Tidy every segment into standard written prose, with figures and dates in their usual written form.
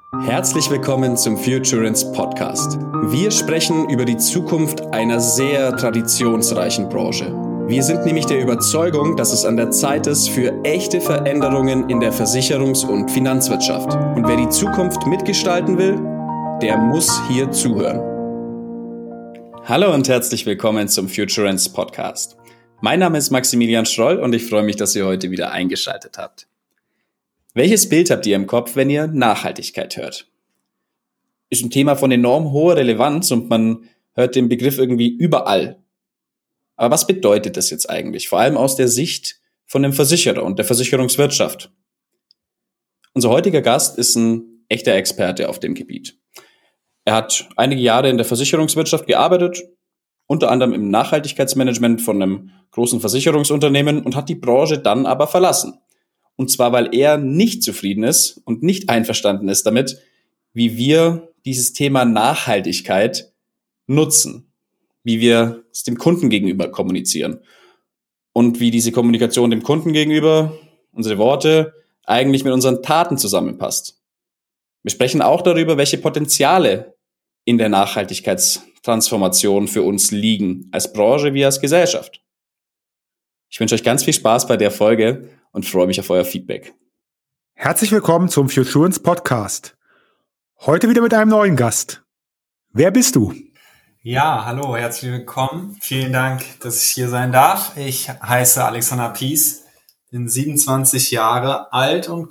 Herzlich willkommen zum Futurance Podcast. Wir sprechen über die Zukunft einer sehr traditionsreichen Branche. Wir sind nämlich der Überzeugung, dass es an der Zeit ist für echte Veränderungen in der Versicherungs- und Finanzwirtschaft. Und wer die Zukunft mitgestalten will, der muss hier zuhören. Hallo und herzlich willkommen zum Futurance Podcast. Mein Name ist Maximilian Schroll und ich freue mich, dass ihr heute wieder eingeschaltet habt. Welches Bild habt ihr im Kopf, wenn ihr Nachhaltigkeit hört? Ist ein Thema von enorm hoher Relevanz und man hört den Begriff irgendwie überall. Aber was bedeutet das jetzt eigentlich? Vor allem aus der Sicht von dem Versicherer und der Versicherungswirtschaft. Unser heutiger Gast ist ein echter Experte auf dem Gebiet. Er hat einige Jahre in der Versicherungswirtschaft gearbeitet, unter anderem im Nachhaltigkeitsmanagement von einem großen Versicherungsunternehmen und hat die Branche dann aber verlassen. Und zwar, weil er nicht zufrieden ist und nicht einverstanden ist damit, wie wir dieses Thema Nachhaltigkeit nutzen, wie wir es dem Kunden gegenüber kommunizieren und wie diese Kommunikation dem Kunden gegenüber, unsere Worte, eigentlich mit unseren Taten zusammenpasst. Wir sprechen auch darüber, welche Potenziale in der Nachhaltigkeitstransformation für uns liegen, als Branche wie als Gesellschaft. Ich wünsche euch ganz viel Spaß bei der Folge und freue mich auf euer Feedback. Herzlich willkommen zum Futurance Podcast. Heute wieder mit einem neuen Gast. Wer bist du? Ja, hallo, herzlich willkommen. Vielen Dank, dass ich hier sein darf. Ich heiße Alexander Pies, bin 27 Jahre alt und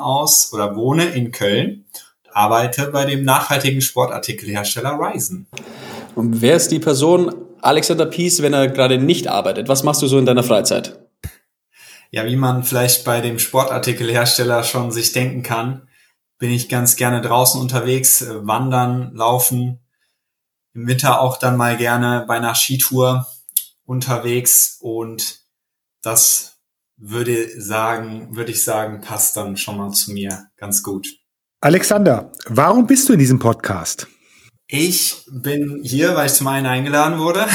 wohne in Köln, arbeite bei dem nachhaltigen Sportartikelhersteller Ryzen. Und wer ist die Person Alexander Pies, wenn er gerade nicht arbeitet? Was machst du so in deiner Freizeit? Ja, wie man vielleicht bei dem Sportartikelhersteller schon sich denken kann, bin ich ganz gerne draußen unterwegs, wandern, laufen, im Winter auch dann mal gerne bei einer Skitour unterwegs und das würde ich sagen, passt dann schon mal zu mir ganz gut. Alexander, warum bist du in diesem Podcast? Ich bin hier, weil ich zum einen eingeladen wurde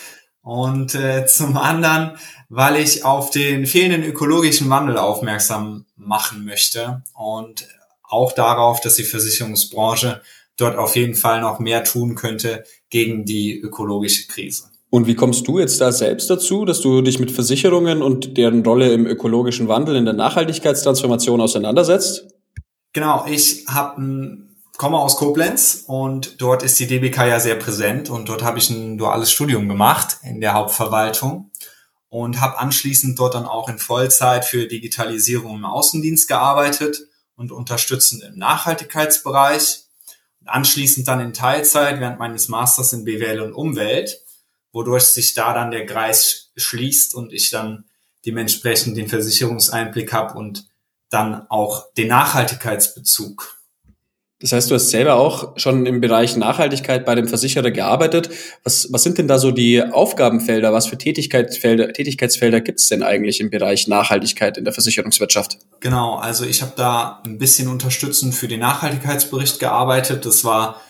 und zum anderen, weil ich auf den fehlenden ökologischen Wandel aufmerksam machen möchte und auch darauf, dass die Versicherungsbranche dort auf jeden Fall noch mehr tun könnte gegen die ökologische Krise. Und wie kommst du jetzt da selbst dazu, dass du dich mit Versicherungen und deren Rolle im ökologischen Wandel in der Nachhaltigkeitstransformation auseinandersetzt? Genau, ich komme aus Koblenz und dort ist die DBK ja sehr präsent und dort habe ich ein duales Studium gemacht in der Hauptverwaltung und habe anschließend dort dann auch in Vollzeit für Digitalisierung im Außendienst gearbeitet und unterstützend im Nachhaltigkeitsbereich. Und anschließend dann in Teilzeit während meines Masters in BWL und Umwelt, wodurch sich da dann der Kreis schließt und ich dann dementsprechend den Versicherungseinblick habe und dann auch den Nachhaltigkeitsbezug. Das heißt, du hast selber auch schon im Bereich Nachhaltigkeit bei dem Versicherer gearbeitet. Was sind denn da so die Aufgabenfelder? Was für Tätigkeitsfelder gibt es denn eigentlich im Bereich Nachhaltigkeit in der Versicherungswirtschaft? Genau, also ich habe da ein bisschen unterstützend für den Nachhaltigkeitsbericht gearbeitet. Das war,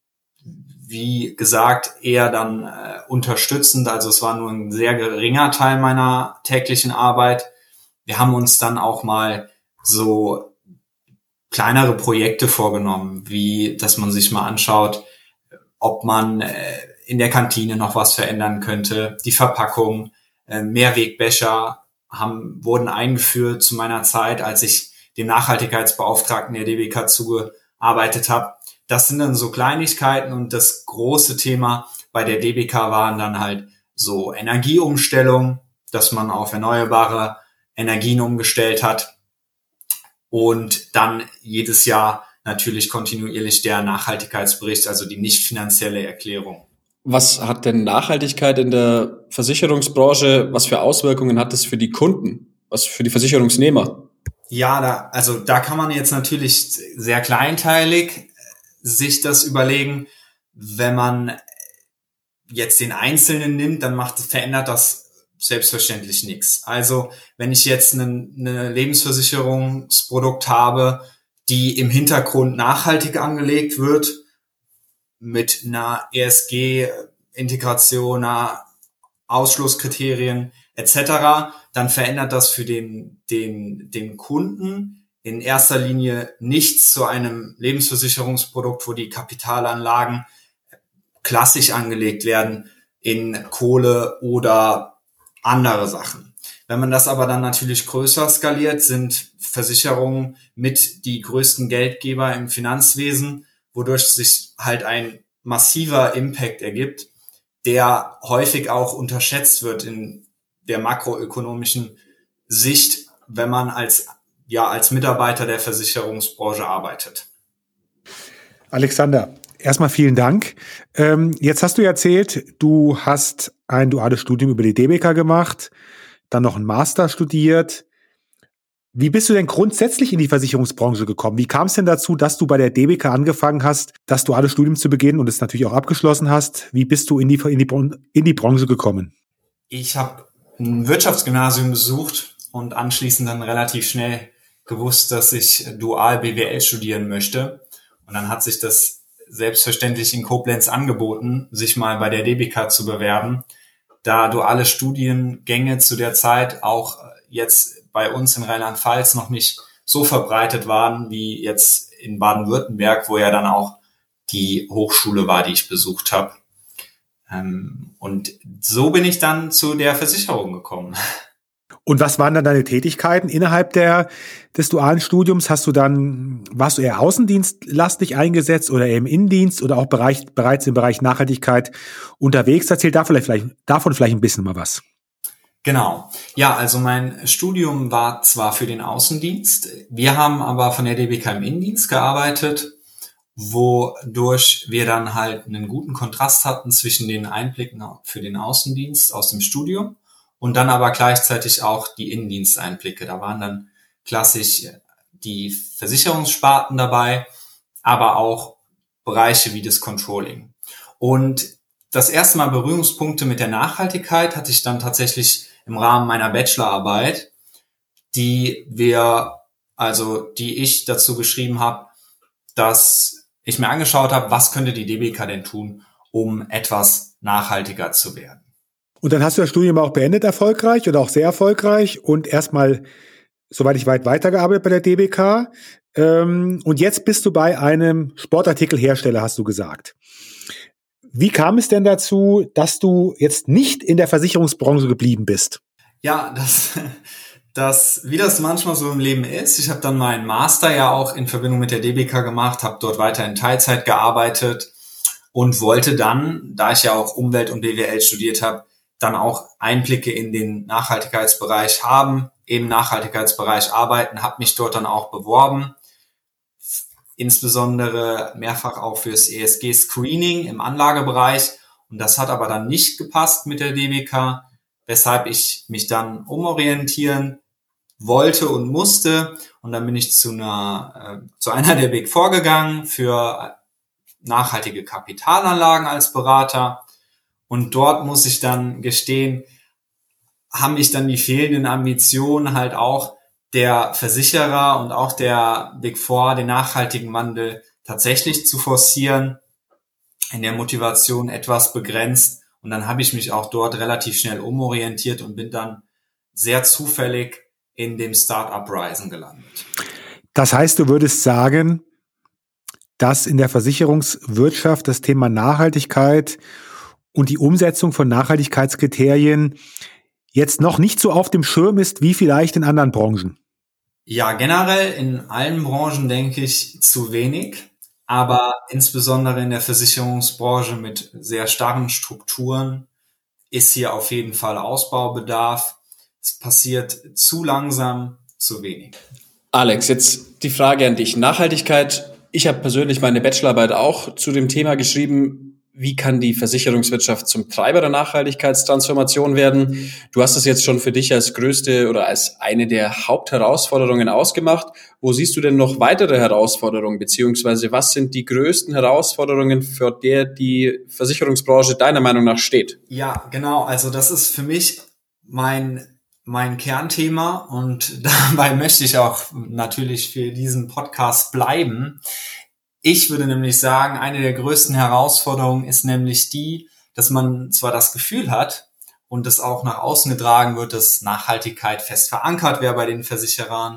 wie gesagt, eher dann unterstützend. Also es war nur ein sehr geringer Teil meiner täglichen Arbeit. Wir haben uns dann auch mal so kleinere Projekte vorgenommen, wie dass man sich mal anschaut, ob man in der Kantine noch was verändern könnte. Die Verpackung, Mehrwegbecher wurden eingeführt zu meiner Zeit, als ich dem Nachhaltigkeitsbeauftragten der DBK zugearbeitet habe. Das sind dann so Kleinigkeiten und das große Thema bei der DBK waren dann halt so Energieumstellung, dass man auf erneuerbare Energien umgestellt hat. Und dann jedes Jahr natürlich kontinuierlich der Nachhaltigkeitsbericht, also die nicht finanzielle Erklärung. Was hat denn Nachhaltigkeit in der Versicherungsbranche, was für Auswirkungen hat das für die Kunden, was für die Versicherungsnehmer? Ja, da kann man jetzt natürlich sehr kleinteilig sich das überlegen. Wenn man jetzt den Einzelnen nimmt, dann verändert das selbstverständlich nichts. Also wenn ich jetzt eine Lebensversicherungsprodukt habe, die im Hintergrund nachhaltig angelegt wird, mit einer ESG-Integration, einer Ausschlusskriterien etc., dann verändert das für den Kunden in erster Linie nichts zu einem Lebensversicherungsprodukt, wo die Kapitalanlagen klassisch angelegt werden in Kohle oder andere Sachen. Wenn man das aber dann natürlich größer skaliert, sind Versicherungen mit die größten Geldgeber im Finanzwesen, wodurch sich halt ein massiver Impact ergibt, der häufig auch unterschätzt wird in der makroökonomischen Sicht, wenn man als Mitarbeiter der Versicherungsbranche arbeitet. Alexander, erstmal vielen Dank. Jetzt hast du erzählt, du hast ein duales Studium über die DBK gemacht, dann noch einen Master studiert. Wie bist du denn grundsätzlich in die Versicherungsbranche gekommen? Wie kam es denn dazu, dass du bei der DBK angefangen hast, das duale Studium zu beginnen und es natürlich auch abgeschlossen hast? Wie bist du in die Branche gekommen? Ich habe ein Wirtschaftsgymnasium besucht und anschließend dann relativ schnell gewusst, dass ich dual BWL studieren möchte. Und dann hat sich das selbstverständlich in Koblenz angeboten, sich mal bei der DBK zu bewerben, da duale Studiengänge zu der Zeit auch jetzt bei uns in Rheinland-Pfalz noch nicht so verbreitet waren wie jetzt in Baden-Württemberg, wo ja dann auch die Hochschule war, die ich besucht habe. Und so bin ich dann zu der Versicherung gekommen. Und was waren dann deine Tätigkeiten innerhalb des dualen Studiums? Warst du eher außendienstlastig eingesetzt oder eher im Innendienst oder auch bereits im Bereich Nachhaltigkeit unterwegs? Erzähl davon vielleicht ein bisschen mal was. Genau. Ja, also mein Studium war zwar für den Außendienst, wir haben aber von der DBK im Innendienst gearbeitet, wodurch wir dann halt einen guten Kontrast hatten zwischen den Einblicken für den Außendienst aus dem Studium und dann aber gleichzeitig auch die Innendiensteinblicke. Da waren dann klassisch die Versicherungssparten dabei, aber auch Bereiche wie das Controlling. Und das erste Mal Berührungspunkte mit der Nachhaltigkeit hatte ich dann tatsächlich im Rahmen meiner Bachelorarbeit, die ich dazu geschrieben habe, dass ich mir angeschaut habe, was könnte die DBK denn tun, um etwas nachhaltiger zu werden. Und dann hast du das Studium auch beendet erfolgreich oder auch sehr erfolgreich und erstmal, soweit ich weiß, weitergearbeitet bei der DBK. Und jetzt bist du bei einem Sportartikelhersteller, hast du gesagt. Wie kam es denn dazu, dass du jetzt nicht in der Versicherungsbranche geblieben bist? Ja, wie das manchmal so im Leben ist. Ich habe dann meinen Master ja auch in Verbindung mit der DBK gemacht, habe dort weiter in Teilzeit gearbeitet und wollte dann, da ich ja auch Umwelt und BWL studiert habe, dann auch Einblicke in den Nachhaltigkeitsbereich haben, im Nachhaltigkeitsbereich arbeiten, habe mich dort dann auch beworben, insbesondere mehrfach auch fürs ESG-Screening im Anlagebereich. Und das hat aber dann nicht gepasst mit der DBK, weshalb ich mich dann umorientieren wollte und musste. Und dann bin ich zu einer der Big Four gegangen für nachhaltige Kapitalanlagen als Berater. Und dort, muss ich dann gestehen, haben mich dann die fehlenden Ambitionen halt auch der Versicherer und auch der Big Four, den nachhaltigen Wandel tatsächlich zu forcieren, in der Motivation etwas begrenzt. Und dann habe ich mich auch dort relativ schnell umorientiert und bin dann sehr zufällig in dem Startup Ryzen gelandet. Das heißt, du würdest sagen, dass in der Versicherungswirtschaft das Thema Nachhaltigkeit und die Umsetzung von Nachhaltigkeitskriterien jetzt noch nicht so auf dem Schirm ist wie vielleicht in anderen Branchen? Ja, generell in allen Branchen denke ich zu wenig, aber insbesondere in der Versicherungsbranche mit sehr starren Strukturen ist hier auf jeden Fall Ausbaubedarf. Es passiert zu langsam, zu wenig. Alex, jetzt die Frage an dich. Nachhaltigkeit. Ich habe persönlich meine Bachelorarbeit auch zu dem Thema geschrieben. Wie kann die Versicherungswirtschaft zum Treiber der Nachhaltigkeitstransformation werden? Du hast es jetzt schon für dich als größte oder als eine der Hauptherausforderungen ausgemacht. Wo siehst du denn noch weitere Herausforderungen, beziehungsweise was sind die größten Herausforderungen, vor der die Versicherungsbranche deiner Meinung nach steht? Ja, genau. Also das ist für mich mein Kernthema und dabei möchte ich auch natürlich für diesen Podcast bleiben. Ich würde nämlich sagen, eine der größten Herausforderungen ist nämlich die, dass man zwar das Gefühl hat und das auch nach außen getragen wird, dass Nachhaltigkeit fest verankert wäre bei den Versicherern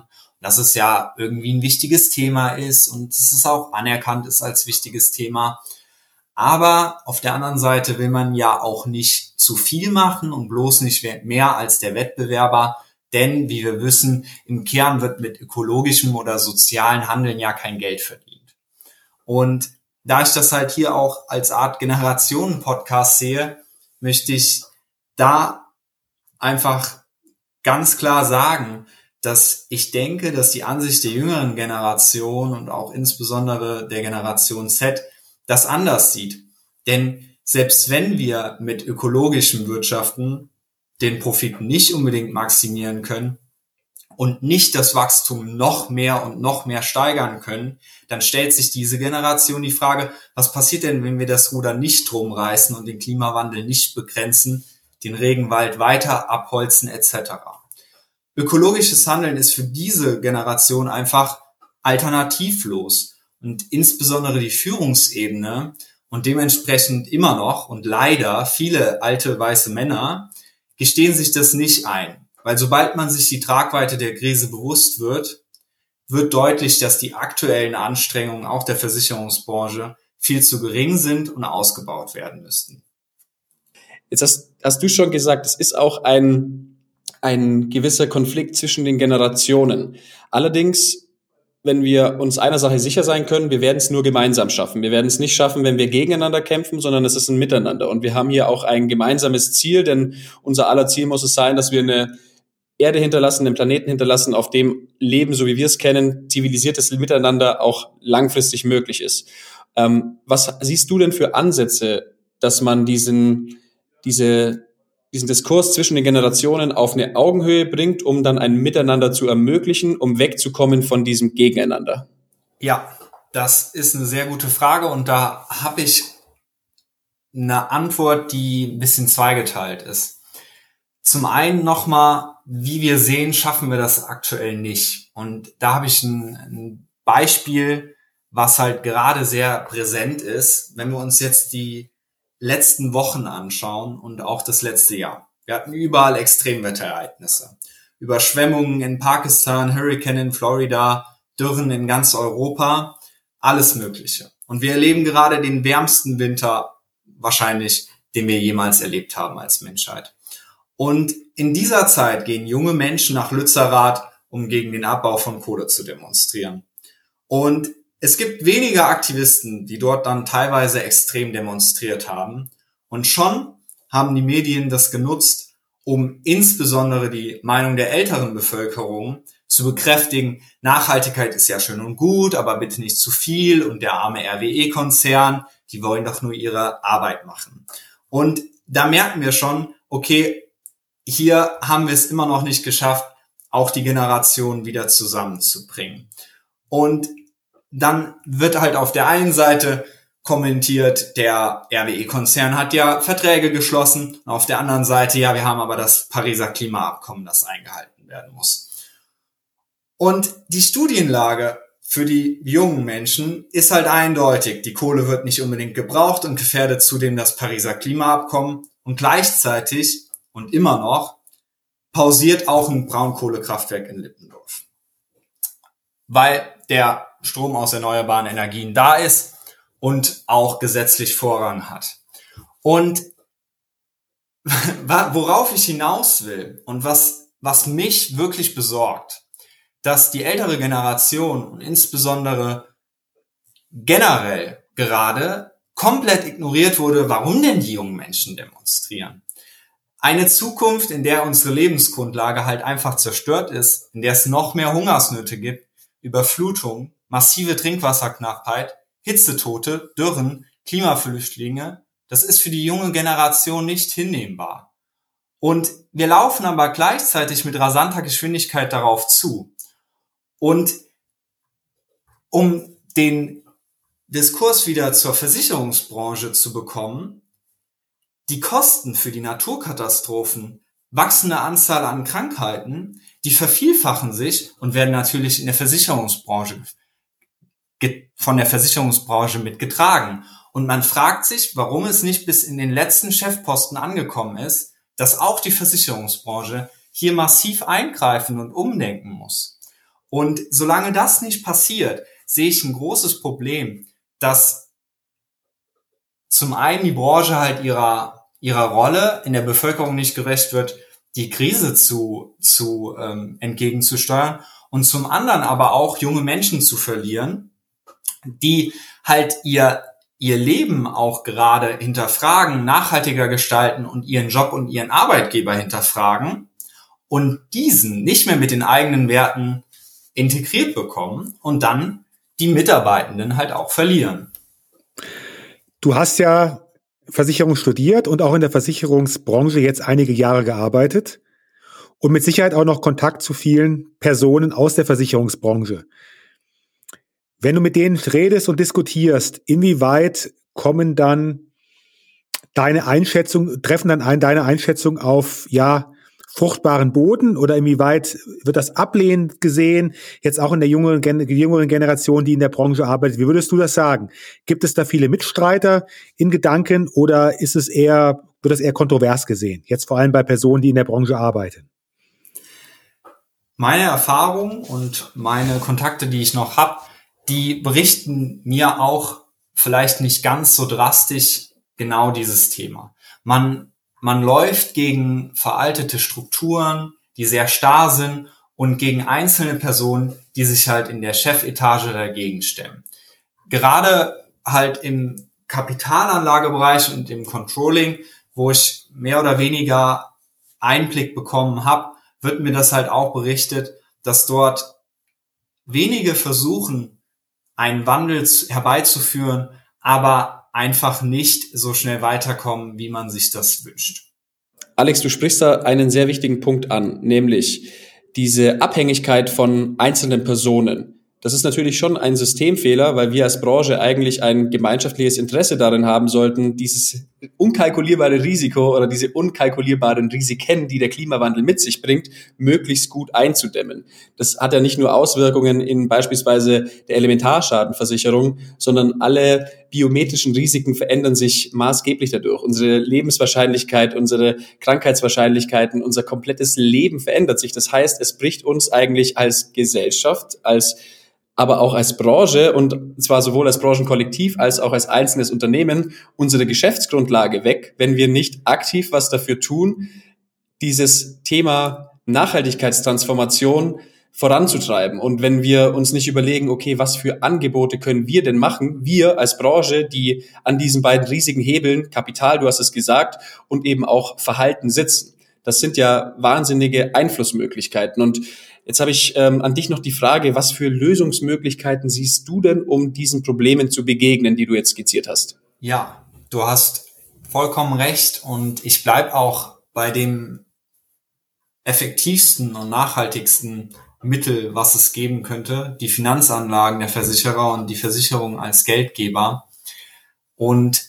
dass es ja irgendwie ein wichtiges Thema ist und dass es auch anerkannt ist als wichtiges Thema. Aber auf der anderen Seite will man ja auch nicht zu viel machen und bloß nicht mehr als der Wettbewerber. Denn, wie wir wissen, im Kern wird mit ökologischem oder sozialen Handeln ja kein Geld verdient. Und da ich das halt hier auch als Art Generationen-Podcast sehe, möchte ich da einfach ganz klar sagen, dass ich denke, dass die Ansicht der jüngeren Generation und auch insbesondere der Generation Z das anders sieht. Denn selbst wenn wir mit ökologischem Wirtschaften den Profit nicht unbedingt maximieren können und nicht das Wachstum noch mehr steigern können, dann stellt sich diese Generation die Frage, was passiert denn, wenn wir das Ruder nicht rumreißen und den Klimawandel nicht begrenzen, den Regenwald weiter abholzen etc. Ökologisches Handeln ist für diese Generation einfach alternativlos und insbesondere die Führungsebene und dementsprechend immer noch und leider viele alte weiße Männer gestehen sich das nicht ein, weil sobald man sich die Tragweite der Krise bewusst wird, wird deutlich, dass die aktuellen Anstrengungen auch der Versicherungsbranche viel zu gering sind und ausgebaut werden müssten. Jetzt hast du schon gesagt, es ist auch ein gewisser Konflikt zwischen den Generationen. Allerdings, wenn wir uns einer Sache sicher sein können, wir werden es nur gemeinsam schaffen. Wir werden es nicht schaffen, wenn wir gegeneinander kämpfen, sondern es ist ein Miteinander. Und wir haben hier auch ein gemeinsames Ziel, denn unser aller Ziel muss es sein, dass wir eine Erde hinterlassen, einen Planeten hinterlassen, auf dem Leben, so wie wir es kennen, zivilisiertes Miteinander auch langfristig möglich ist. Was siehst du denn für Ansätze, dass man diesen Diskurs zwischen den Generationen auf eine Augenhöhe bringt, um dann ein Miteinander zu ermöglichen, um wegzukommen von diesem Gegeneinander? Ja, das ist eine sehr gute Frage und da habe ich eine Antwort, die ein bisschen zweigeteilt ist. Zum einen nochmal, wie wir sehen, schaffen wir das aktuell nicht. Und da habe ich ein Beispiel, was halt gerade sehr präsent ist, wenn wir uns jetzt die letzten Wochen anschauen und auch das letzte Jahr. Wir hatten überall Extremwetterereignisse. Überschwemmungen in Pakistan, Hurricane in Florida, Dürren in ganz Europa, alles Mögliche. Und wir erleben gerade den wärmsten Winter wahrscheinlich, den wir jemals erlebt haben als Menschheit. Und in dieser Zeit gehen junge Menschen nach Lützerath, um gegen den Abbau von Kohle zu demonstrieren. Und es gibt weniger Aktivisten, die dort dann teilweise extrem demonstriert haben. Und schon haben die Medien das genutzt, um insbesondere die Meinung der älteren Bevölkerung zu bekräftigen, Nachhaltigkeit ist ja schön und gut, aber bitte nicht zu viel und der arme RWE-Konzern, die wollen doch nur ihre Arbeit machen. Und da merken wir schon, okay, hier haben wir es immer noch nicht geschafft, auch die Generationen wieder zusammenzubringen. Und dann wird halt auf der einen Seite kommentiert, der RWE-Konzern hat ja Verträge geschlossen. Und auf der anderen Seite, ja, wir haben aber das Pariser Klimaabkommen, das eingehalten werden muss. Und die Studienlage für die jungen Menschen ist halt eindeutig. Die Kohle wird nicht unbedingt gebraucht und gefährdet zudem das Pariser Klimaabkommen. Und gleichzeitig und immer noch pausiert auch ein Braunkohlekraftwerk in Lippendorf, weil der Strom aus erneuerbaren Energien da ist und auch gesetzlich Vorrang hat. Und worauf ich hinaus will und was mich wirklich besorgt, dass die ältere Generation und insbesondere generell gerade komplett ignoriert wurde, warum denn die jungen Menschen demonstrieren. Eine Zukunft, in der unsere Lebensgrundlage halt einfach zerstört ist, in der es noch mehr Hungersnöte gibt, Überflutung, massive Trinkwasserknappheit, Hitzetote, Dürren, Klimaflüchtlinge, das ist für die junge Generation nicht hinnehmbar. Und wir laufen aber gleichzeitig mit rasanter Geschwindigkeit darauf zu. Und um den Diskurs wieder zur Versicherungsbranche zu bekommen, die Kosten für die Naturkatastrophen, wachsende Anzahl an Krankheiten, die vervielfachen sich und werden natürlich in der Versicherungsbranche von der Versicherungsbranche mitgetragen. Und man fragt sich, warum es nicht bis in den letzten Chefposten angekommen ist, dass auch die Versicherungsbranche hier massiv eingreifen und umdenken muss. Und solange das nicht passiert, sehe ich ein großes Problem, dass zum einen die Branche halt ihrer Rolle in der Bevölkerung nicht gerecht wird, die Krise entgegenzusteuern und zum anderen aber auch junge Menschen zu verlieren, die halt ihr Leben auch gerade hinterfragen, nachhaltiger gestalten und ihren Job und ihren Arbeitgeber hinterfragen und diesen nicht mehr mit den eigenen Werten integriert bekommen und dann die Mitarbeitenden halt auch verlieren. Du hast ja Versicherung studiert und auch in der Versicherungsbranche jetzt einige Jahre gearbeitet und mit Sicherheit auch noch Kontakt zu vielen Personen aus der Versicherungsbranche. Wenn du mit denen redest und diskutierst, inwieweit treffen dann deine Einschätzung auf, fruchtbaren Boden oder inwieweit wird das ablehnend gesehen, jetzt auch in der jüngeren Generation, die in der Branche arbeitet? Wie würdest du das sagen? Gibt es da viele Mitstreiter in Gedanken oder wird das eher kontrovers gesehen? Jetzt vor allem bei Personen, die in der Branche arbeiten. Meine Erfahrung und meine Kontakte, die ich noch habe, die berichten mir auch vielleicht nicht ganz so drastisch genau dieses Thema. Man läuft gegen veraltete Strukturen, die sehr starr sind und gegen einzelne Personen, die sich halt in der Chefetage dagegen stemmen. Gerade halt im Kapitalanlagebereich und im Controlling, wo ich mehr oder weniger Einblick bekommen habe, wird mir das halt auch berichtet, dass dort wenige versuchen, einen Wandel herbeizuführen, aber einfach nicht so schnell weiterkommen, wie man sich das wünscht. Alex, du sprichst da einen sehr wichtigen Punkt an, nämlich diese Abhängigkeit von einzelnen Personen. Das ist natürlich schon ein Systemfehler, weil wir als Branche eigentlich ein gemeinschaftliches Interesse darin haben sollten, dieses unkalkulierbare Risiko oder diese unkalkulierbaren Risiken, die der Klimawandel mit sich bringt, möglichst gut einzudämmen. Das hat ja nicht nur Auswirkungen in beispielsweise der Elementarschadenversicherung, sondern alle biometrischen Risiken verändern sich maßgeblich dadurch. Unsere Lebenswahrscheinlichkeit, unsere Krankheitswahrscheinlichkeiten, unser komplettes Leben verändert sich. Das heißt, es bricht uns eigentlich als Gesellschaft, aber auch als Branche und zwar sowohl als Branchenkollektiv als auch als einzelnes Unternehmen unsere Geschäftsgrundlage weg, wenn wir nicht aktiv was dafür tun, dieses Thema Nachhaltigkeitstransformation voranzutreiben. Und wenn wir uns nicht überlegen, okay, was für Angebote können wir denn machen, wir als Branche, die an diesen beiden riesigen Hebeln, Kapital, du hast es gesagt, und eben auch Verhalten sitzen. Das sind ja wahnsinnige Einflussmöglichkeiten. Und jetzt habe ich an dich noch die Frage, was für Lösungsmöglichkeiten siehst du denn, um diesen Problemen zu begegnen, die du jetzt skizziert hast? Ja, du hast vollkommen recht und ich bleibe auch bei dem effektivsten und nachhaltigsten Mittel, was es geben könnte, die Finanzanlagen der Versicherer und die Versicherung als Geldgeber. Und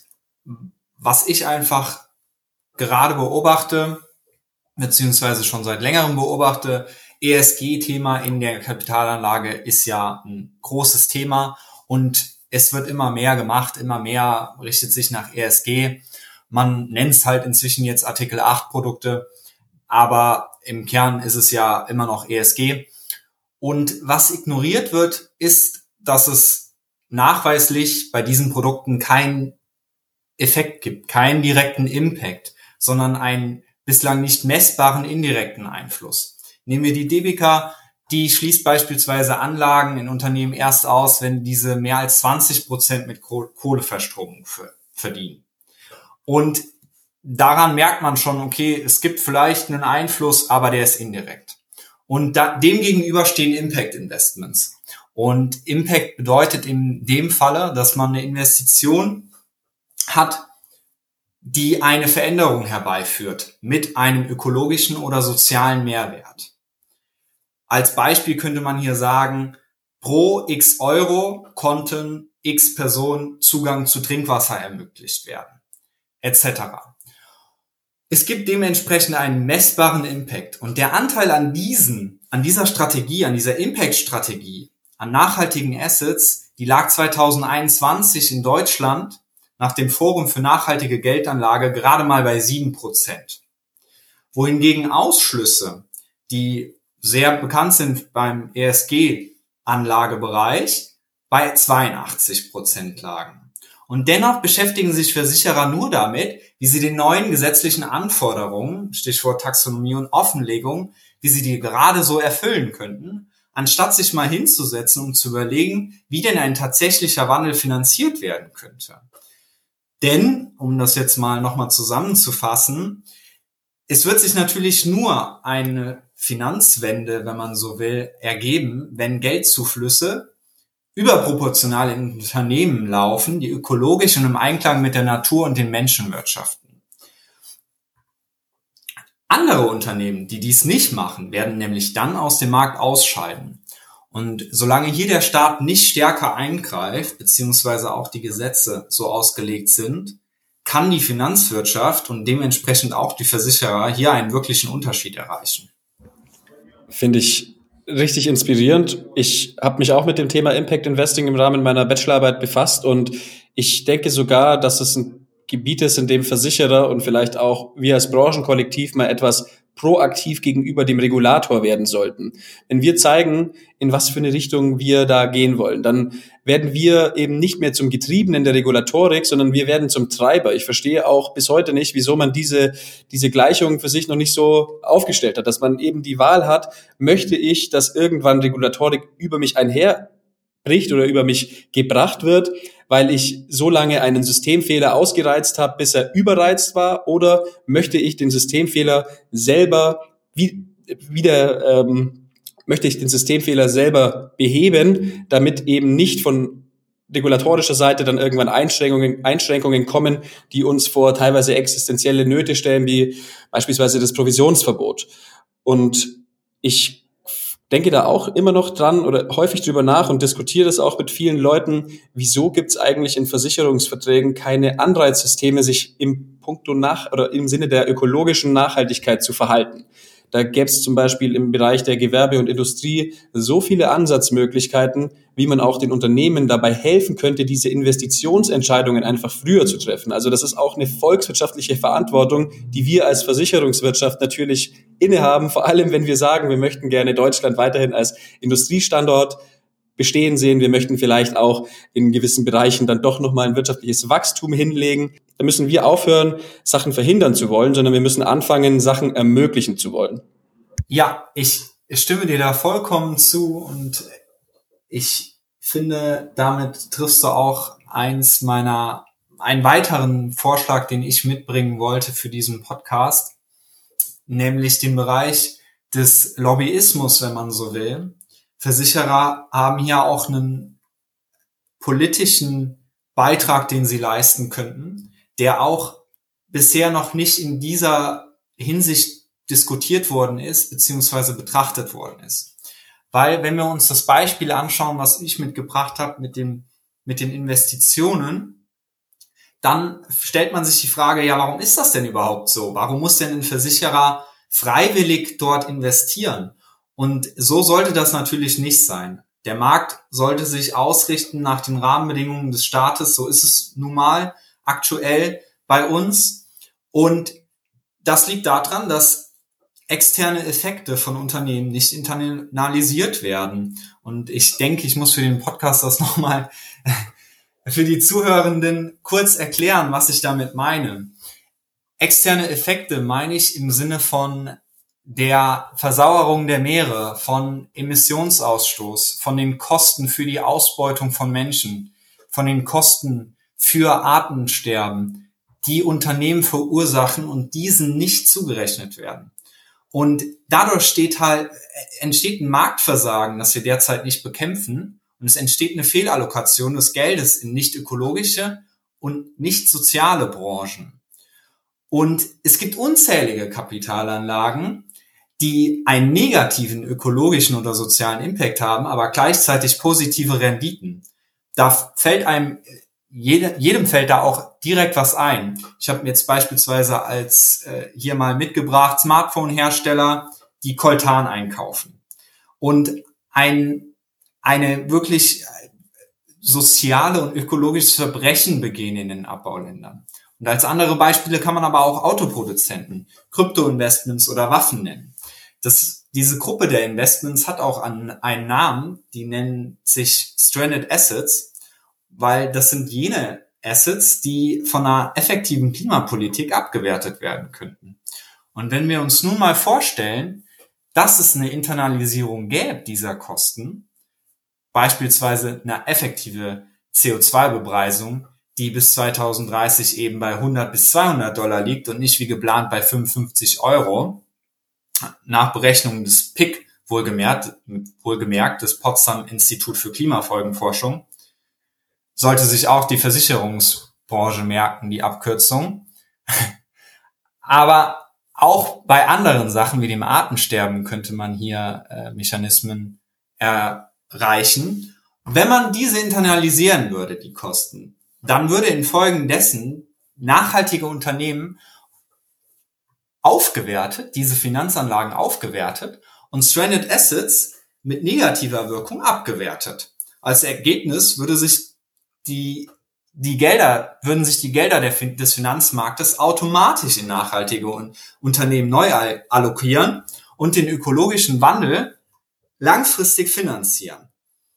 was ich einfach gerade beobachte, beziehungsweise schon seit längerem beobachte, ESG-Thema in der Kapitalanlage ist ja ein großes Thema und es wird immer mehr gemacht, immer mehr richtet sich nach ESG. Man nennt es halt inzwischen jetzt Artikel 8 Produkte, aber im Kern ist es ja immer noch ESG. Und was ignoriert wird, ist, dass es nachweislich bei diesen Produkten keinen Effekt gibt, keinen direkten Impact, sondern einen bislang nicht messbaren indirekten Einfluss. Nehmen wir die DBK, die schließt beispielsweise Anlagen in Unternehmen erst aus, wenn diese mehr als 20% mit Kohleverstromung verdienen. Und daran merkt man schon, okay, es gibt vielleicht einen Einfluss, aber der ist indirekt. Und dem gegenüber stehen Impact Investments. Und Impact bedeutet in dem Falle, dass man eine Investition hat, die eine Veränderung herbeiführt mit einem ökologischen oder sozialen Mehrwert. Als Beispiel könnte man hier sagen, pro x Euro konnten x Personen Zugang zu Trinkwasser ermöglicht werden, etc. Es gibt dementsprechend einen messbaren Impact und der Anteil an dieser Strategie, an dieser Impact-Strategie, an nachhaltigen Assets, die lag 2021 in Deutschland nach dem Forum für nachhaltige Geldanlage gerade mal bei 7%. Wohingegen Ausschlüsse, die sehr bekannt sind beim ESG-Anlagebereich, bei 82% lagen. Und dennoch beschäftigen sich Versicherer nur damit, wie sie den neuen gesetzlichen Anforderungen, Stichwort Taxonomie und Offenlegung, wie sie die gerade so erfüllen könnten, anstatt sich mal hinzusetzen und zu überlegen, wie denn ein tatsächlicher Wandel finanziert werden könnte. Denn, um das jetzt mal nochmal zusammenzufassen, es wird sich natürlich nur eine Finanzwende, wenn man so will, ergeben, wenn Geldzuflüsse überproportional in Unternehmen laufen, die ökologisch und im Einklang mit der Natur und den Menschen wirtschaften. Andere Unternehmen, die dies nicht machen, werden nämlich dann aus dem Markt ausscheiden. Und solange hier der Staat nicht stärker eingreift, beziehungsweise auch die Gesetze so ausgelegt sind, kann die Finanzwirtschaft und dementsprechend auch die Versicherer hier einen wirklichen Unterschied erreichen. Finde ich richtig inspirierend. Ich habe mich auch mit dem Thema Impact Investing im Rahmen meiner Bachelorarbeit befasst und ich denke sogar, dass es ein Gebiet ist, in dem Versicherer und vielleicht auch wir als Branchenkollektiv mal etwas proaktiv gegenüber dem Regulator werden sollten. Wenn wir zeigen, in was für eine Richtung wir da gehen wollen, dann werden wir eben nicht mehr zum Getriebenen der Regulatorik, sondern wir werden zum Treiber. Ich verstehe auch bis heute nicht, wieso man diese Gleichung für sich noch nicht so aufgestellt hat, dass man eben die Wahl hat, möchte ich, dass irgendwann Regulatorik über mich einherbricht oder über mich gebracht wird, weil ich so lange einen Systemfehler ausgereizt habe, bis er überreizt war, oder möchte ich den Systemfehler selber möchte ich den Systemfehler selber beheben, damit eben nicht von regulatorischer Seite dann irgendwann Einschränkungen kommen, die uns vor teilweise existenzielle Nöte stellen, wie beispielsweise das Provisionsverbot. Und ich denke da auch immer noch dran oder häufig drüber nach und diskutiere das auch mit vielen Leuten, wieso gibt es eigentlich in Versicherungsverträgen keine Anreizsysteme, sich im Sinne der ökologischen Nachhaltigkeit zu verhalten. Da gäbe es zum Beispiel im Bereich der Gewerbe und Industrie so viele Ansatzmöglichkeiten, wie man auch den Unternehmen dabei helfen könnte, diese Investitionsentscheidungen einfach früher zu treffen. Also das ist auch eine volkswirtschaftliche Verantwortung, die wir als Versicherungswirtschaft natürlich innehaben, vor allem wenn wir sagen, wir möchten gerne Deutschland weiterhin als Industriestandort bestehen sehen. Wir möchten vielleicht auch in gewissen Bereichen dann doch nochmal ein wirtschaftliches Wachstum hinlegen. Da müssen wir aufhören, Sachen verhindern zu wollen, sondern wir müssen anfangen, Sachen ermöglichen zu wollen. Ja, ich stimme dir da vollkommen zu und ich finde, damit triffst du auch einen weiteren Vorschlag, den ich mitbringen wollte für diesen Podcast, nämlich den Bereich des Lobbyismus, wenn man so will. Versicherer haben hier auch einen politischen Beitrag, den sie leisten könnten, der auch bisher noch nicht in dieser Hinsicht diskutiert worden ist, beziehungsweise betrachtet worden ist. Weil, wenn wir uns das Beispiel anschauen, was ich mitgebracht habe mit den Investitionen, dann stellt man sich die Frage, ja, warum ist das denn überhaupt so? Warum muss denn ein Versicherer freiwillig dort investieren? Und so sollte das natürlich nicht sein. Der Markt sollte sich ausrichten nach den Rahmenbedingungen des Staates. So ist es nun mal aktuell bei uns. Und das liegt daran, dass externe Effekte von Unternehmen nicht internalisiert werden. Und ich denke, ich muss für den Podcast das nochmal für die Zuhörenden kurz erklären, was ich damit meine. Externe Effekte meine ich im Sinne von der Versauerung der Meere, von Emissionsausstoß, von den Kosten für die Ausbeutung von Menschen, von den Kosten für Artensterben, die Unternehmen verursachen und diesen nicht zugerechnet werden. Und dadurch entsteht ein Marktversagen, das wir derzeit nicht bekämpfen, und es entsteht eine Fehlallokation des Geldes in nicht ökologische und nicht soziale Branchen. Und es gibt unzählige Kapitalanlagen, die einen negativen ökologischen oder sozialen Impact haben, aber gleichzeitig positive Renditen. Da fällt jedem fällt da auch direkt was ein. Ich habe mir jetzt beispielsweise als hier mal mitgebracht Smartphone-Hersteller, die Coltan einkaufen und eine wirklich soziale und ökologisches Verbrechen begehen in den Abbauländern. Und als andere Beispiele kann man aber auch Autoproduzenten, Kryptoinvestments oder Waffen nennen. Das diese Gruppe der Investments hat auch einen Namen, die nennen sich Stranded Assets, weil das sind jene Assets, die von einer effektiven Klimapolitik abgewertet werden könnten. Und wenn wir uns nun mal vorstellen, dass es eine Internalisierung gäbe dieser Kosten, beispielsweise eine effektive CO2-Bepreisung, die bis 2030 eben bei 100 bis 200 Dollar liegt und nicht wie geplant bei 55 Euro, nach Berechnungen des PIC, wohlgemerkt des Potsdam Institut für Klimafolgenforschung, sollte sich auch die Versicherungsbranche merken, die Abkürzung. Aber auch bei anderen Sachen wie dem Artensterben könnte man hier Mechanismen erreichen. Wenn man diese internalisieren würde, die Kosten, dann würde infolgedessen nachhaltige Unternehmen aufgewertet, diese Finanzanlagen aufgewertet und Stranded Assets mit negativer Wirkung abgewertet. Als Ergebnis würden sich die Gelder des Finanzmarktes automatisch in nachhaltige Unternehmen neu allokieren und den ökologischen Wandel langfristig finanzieren.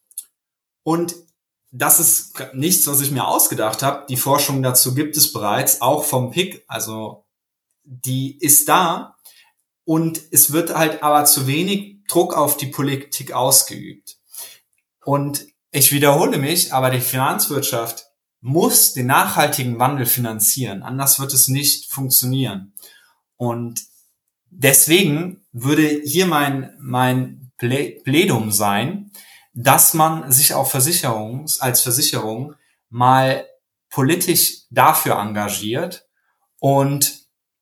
Und das ist nichts, was ich mir ausgedacht habe. Die Forschung dazu gibt es bereits, auch vom PIC, also die ist da. Und es wird halt aber zu wenig Druck auf die Politik ausgeübt. Und ich wiederhole mich, aber die Finanzwirtschaft muss den nachhaltigen Wandel finanzieren. Anders wird es nicht funktionieren. Und deswegen würde hier mein Plädoyer sein, dass man sich auch als Versicherung mal politisch dafür engagiert und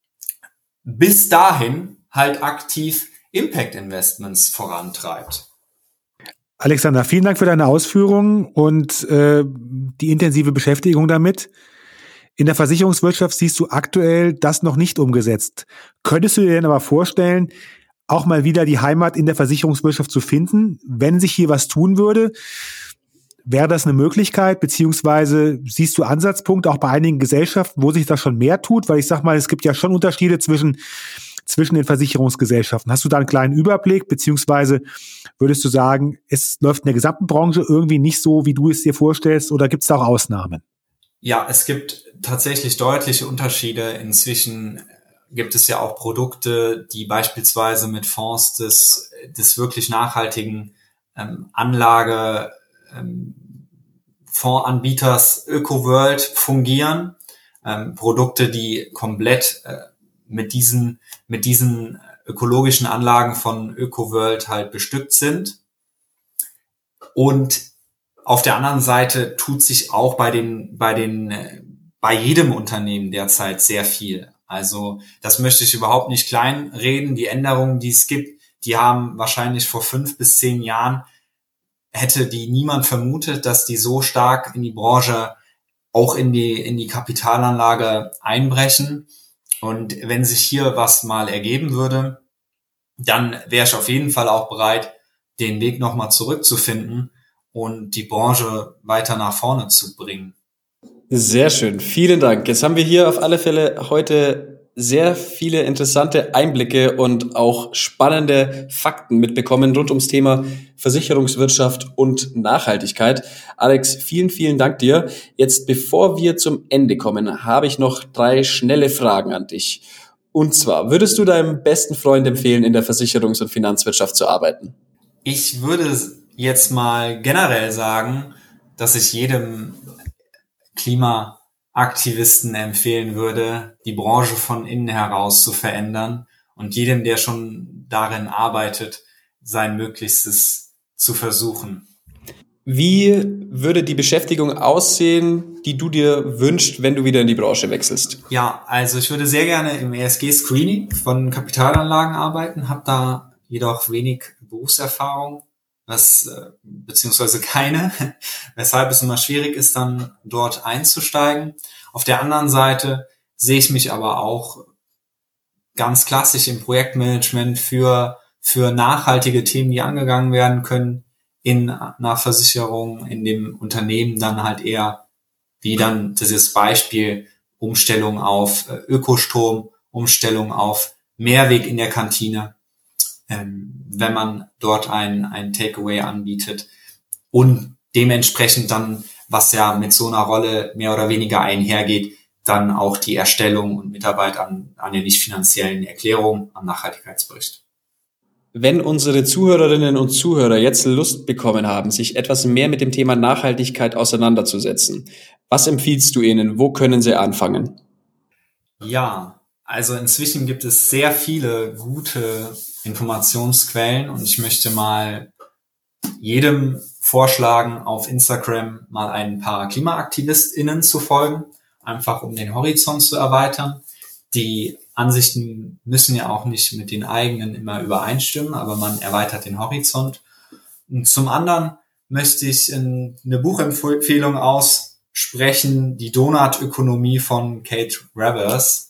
bis dahin halt aktiv Impact Investments vorantreibt. Alexander, vielen Dank für deine Ausführungen und die intensive Beschäftigung damit. In der Versicherungswirtschaft siehst du aktuell das noch nicht umgesetzt. Könntest du dir denn aber vorstellen, auch mal wieder die Heimat in der Versicherungswirtschaft zu finden? Wenn sich hier was tun würde, wäre das eine Möglichkeit, beziehungsweise siehst du Ansatzpunkte auch bei einigen Gesellschaften, wo sich das schon mehr tut? Weil ich sag mal, es gibt ja schon Unterschiede zwischen den Versicherungsgesellschaften. Hast du da einen kleinen Überblick, beziehungsweise würdest du sagen, es läuft in der gesamten Branche irgendwie nicht so, wie du es dir vorstellst, oder gibt es da auch Ausnahmen? Ja, es gibt tatsächlich deutliche Unterschiede. Inzwischen gibt es ja auch Produkte, die beispielsweise mit Fonds des wirklich nachhaltigen Fondanbieters ÖkoWorld fungieren. Produkte, die komplett mit diesen ökologischen Anlagen von ÖkoWorld halt bestückt sind. Und auf der anderen Seite tut sich auch bei jedem Unternehmen derzeit sehr viel. Also das möchte ich überhaupt nicht kleinreden. Die Änderungen, die es gibt, die haben wahrscheinlich vor 5 bis 10 Jahren, hätte die niemand vermutet, dass die so stark in die Branche, auch in die Kapitalanlage einbrechen. Und wenn sich hier was mal ergeben würde, dann wäre ich auf jeden Fall auch bereit, den Weg nochmal zurückzufinden und die Branche weiter nach vorne zu bringen. Sehr schön, vielen Dank. Jetzt haben wir hier auf alle Fälle heute sehr viele interessante Einblicke und auch spannende Fakten mitbekommen rund ums Thema Versicherungswirtschaft und Nachhaltigkeit. Alex, vielen, vielen Dank dir. Jetzt, bevor wir zum Ende kommen, habe ich noch 3 schnelle Fragen an dich. Und zwar, würdest du deinem besten Freund empfehlen, in der Versicherungs- und Finanzwirtschaft zu arbeiten? Ich würde jetzt mal generell sagen, dass ich jedem Klimaaktivisten empfehlen würde, die Branche von innen heraus zu verändern und jedem, der schon darin arbeitet, sein Möglichstes zu versuchen. Wie würde die Beschäftigung aussehen, die du dir wünschst, wenn du wieder in die Branche wechselst? Ja, also ich würde sehr gerne im ESG-Screening von Kapitalanlagen arbeiten, habe da jedoch wenig Berufserfahrung, beziehungsweise keine, weshalb es immer schwierig ist, dann dort einzusteigen. Auf der anderen Seite sehe ich mich aber auch ganz klassisch im Projektmanagement für nachhaltige Themen, die angegangen werden können, in einer Versicherung, in dem Unternehmen dann halt eher, wie dann dieses Beispiel Umstellung auf Ökostrom, Umstellung auf Mehrweg in der Kantine. wenn man dort ein Takeaway anbietet und dementsprechend dann, was ja mit so einer Rolle mehr oder weniger einhergeht, dann auch die Erstellung und Mitarbeit an den nicht finanziellen Erklärungen am Nachhaltigkeitsbericht. Wenn unsere Zuhörerinnen und Zuhörer jetzt Lust bekommen haben, sich etwas mehr mit dem Thema Nachhaltigkeit auseinanderzusetzen, was empfiehlst du ihnen? Wo können sie anfangen? Ja, also inzwischen gibt es sehr viele gute Informationsquellen und ich möchte mal jedem vorschlagen, auf Instagram mal ein paar KlimaaktivistInnen zu folgen, einfach um den Horizont zu erweitern. Die Ansichten müssen ja auch nicht mit den eigenen immer übereinstimmen, aber man erweitert den Horizont. Und zum anderen möchte ich eine Buchempfehlung aussprechen, die Donutökonomie von Kate Raworth.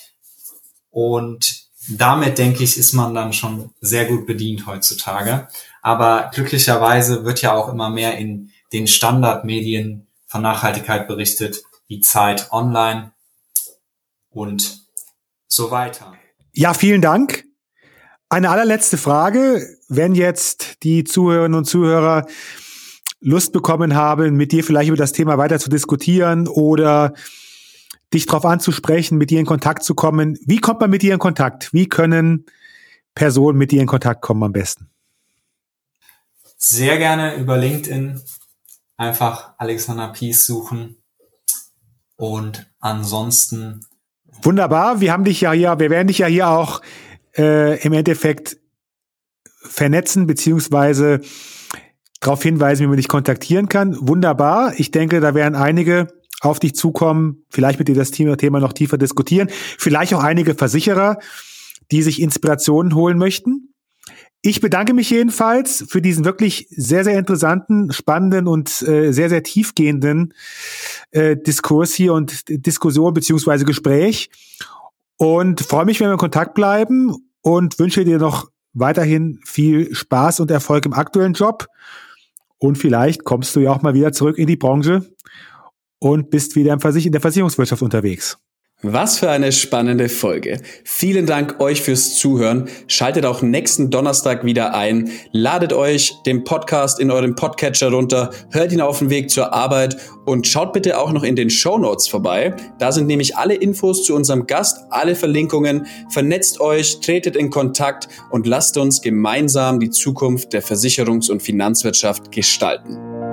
Und damit, denke ich, ist man dann schon sehr gut bedient heutzutage. Aber glücklicherweise wird ja auch immer mehr in den Standardmedien von Nachhaltigkeit berichtet, wie Zeit Online und so weiter. Ja, vielen Dank. Eine allerletzte Frage. Wenn jetzt die Zuhörerinnen und Zuhörer Lust bekommen haben, mit dir vielleicht über das Thema weiter zu diskutieren oder dich darauf anzusprechen, mit dir in Kontakt zu kommen, wie kommt man mit dir in Kontakt? Wie können Personen mit dir in Kontakt kommen am besten? Sehr gerne über LinkedIn einfach Alexander Pies suchen und ansonsten wunderbar, wir werden dich ja hier auch im Endeffekt vernetzen, beziehungsweise darauf hinweisen, wie man dich kontaktieren kann. Wunderbar, ich denke, da werden einige auf dich zukommen, vielleicht mit dir das Thema noch tiefer diskutieren, vielleicht auch einige Versicherer, die sich Inspirationen holen möchten. Ich bedanke mich jedenfalls für diesen wirklich sehr, sehr interessanten, spannenden und sehr, sehr tiefgehenden Diskurs hier und Diskussion beziehungsweise Gespräch und freue mich, wenn wir in Kontakt bleiben und wünsche dir noch weiterhin viel Spaß und Erfolg im aktuellen Job und vielleicht kommst du ja auch mal wieder zurück in die Branche und bist wieder in der Versicherungswirtschaft unterwegs. Was für eine spannende Folge. Vielen Dank euch fürs Zuhören. Schaltet auch nächsten Donnerstag wieder ein. Ladet euch den Podcast in eurem Podcatcher runter, hört ihn auf dem Weg zur Arbeit und schaut bitte auch noch in den Shownotes vorbei. Da sind nämlich alle Infos zu unserem Gast, alle Verlinkungen. Vernetzt euch, tretet in Kontakt und lasst uns gemeinsam die Zukunft der Versicherungs- und Finanzwirtschaft gestalten.